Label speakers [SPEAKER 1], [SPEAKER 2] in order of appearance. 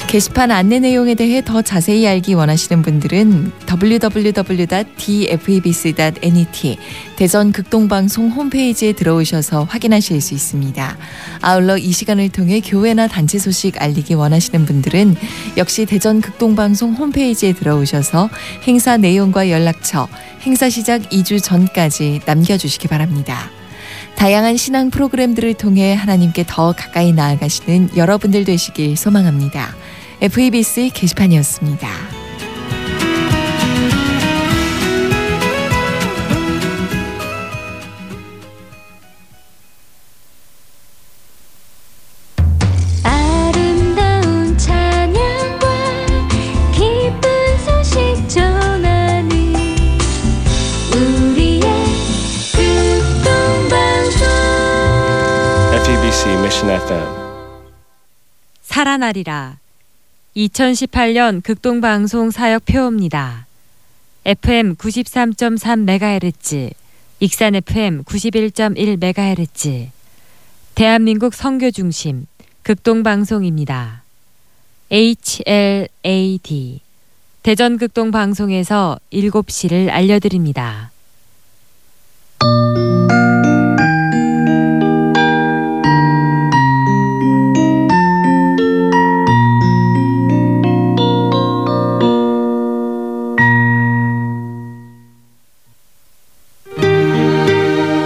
[SPEAKER 1] 게시판 안내 내용에 대해 더 자세히 알기 원하시는 분들은 www.dfebc.net 대전 극동방송 홈페이지에 들어오셔서 확인하실 수 있습니다. 아울러 이 시간을 통해 교회나 단체 소식 알리기 원하시는 분들은 역시 대전 극동방송 홈페이지에 들어오셔서 행사 내용과 연락처, 행사 시작 2주 전까지 남겨주시기 바랍니다. 다양한 신앙 프로그램들을 통해 하나님께 더 가까이 나아가시는 여러분들 되시길 소망합니다. FEBC 게시판이었습니다.
[SPEAKER 2] 아름다운 찬양과 기쁜 소식 전하는 우리의 극동방송
[SPEAKER 3] FEBC Mission FM
[SPEAKER 4] 살아나리라 2018년 극동방송 사역표입니다. FM 93.3MHz, 익산 FM 91.1MHz, 대한민국 선교중심 극동방송입니다. HLAD, 대전극동방송에서 7시를 알려드립니다.